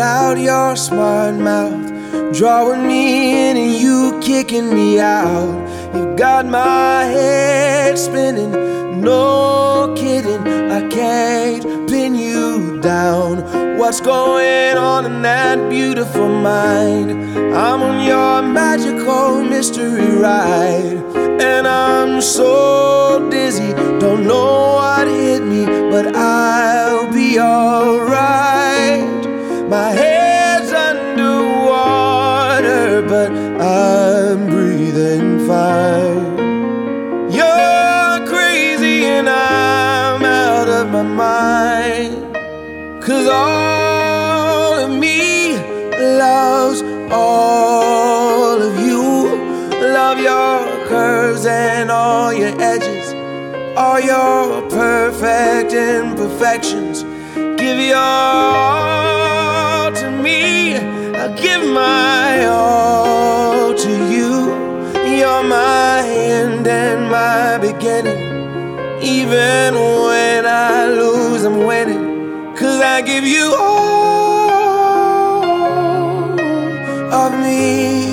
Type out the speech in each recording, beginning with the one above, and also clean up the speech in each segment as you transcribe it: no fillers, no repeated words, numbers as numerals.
out your smart mouth, drawing me in and you kicking me out. You got my head spinning, no kidding, I can't pin you down. What's going on in that beautiful mind? I'm on your magical mystery ride, and I'm so dizzy, don't know what hit me, but I'll be alright. My head's underwater, but I'm breathing fine. You're crazy and I'm out of my mind, 'cause all of me loves all of you. Love your curves and all your edges, all your perfect imperfections. Give your all to me, I'll give my all to you. You're my end and my beginning. Even when I lose, I'm winning, 'cause I give you all of me,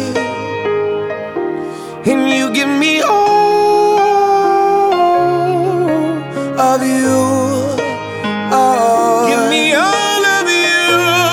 and you give me all of you. Oh, give me all of you.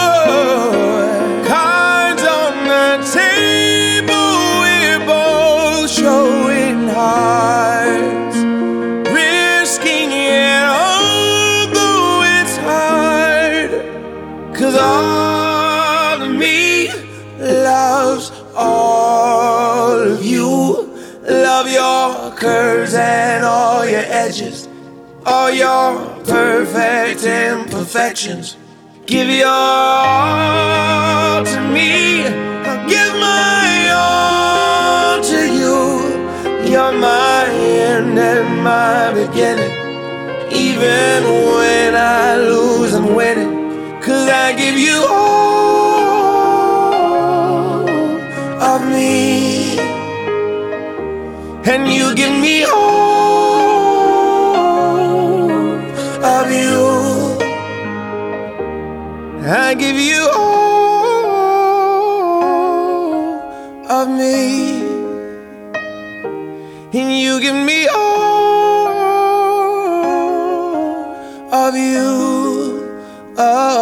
Cards on the table, we're both showing hearts, risking it although it's hard, 'cause all of me loves all of you. Love your curves and all your edges, all your perfect imperfections. Give your all to me, I'll give my all to you. You're my end and my beginning. Even when I lose, I'm winning, 'cause I give you all of me, and you give me all of you. I give you all of me, and you give me all of you.